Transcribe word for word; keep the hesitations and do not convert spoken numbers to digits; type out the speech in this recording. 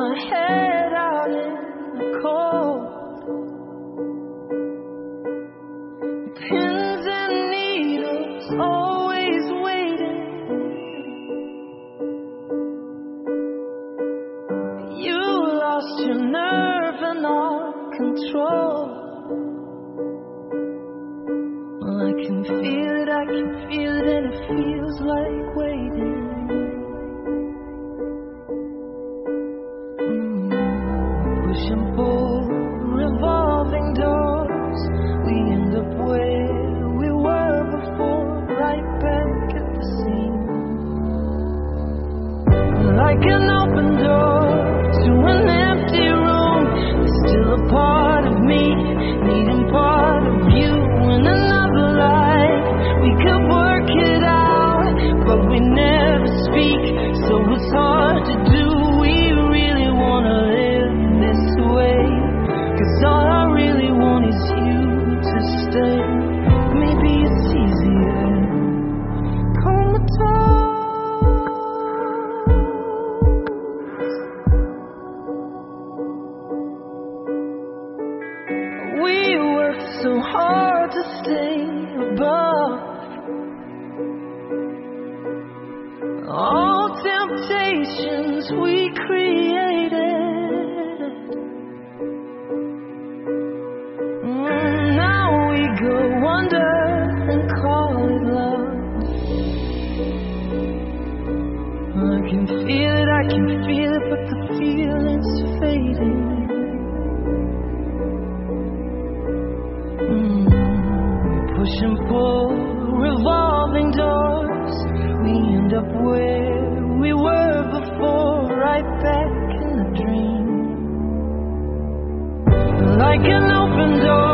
my head out in the cold. Pins and needles, always waiting. You lost your nerve and all control. Well, I can feel it, I can feel it, and it feels like waiting. Mm. Push and pull, revolving doors. We end up where we were before, right back at the scene. Like an open door to an empty room. There's still a part of me needing part of you. In another life we could work it out, but we never speak, so it's hard to do. We really wanna live this way, 'cause all I really want is you to stay. Maybe it's easier comatose. We worked so hard to stay above all temptations we created. Mm, now we go under and call it love. I can feel it, I can feel it, but the feeling's fading. Mm, push and pull, revolving doors. We end up where we were before, right back in the dream. Like an open door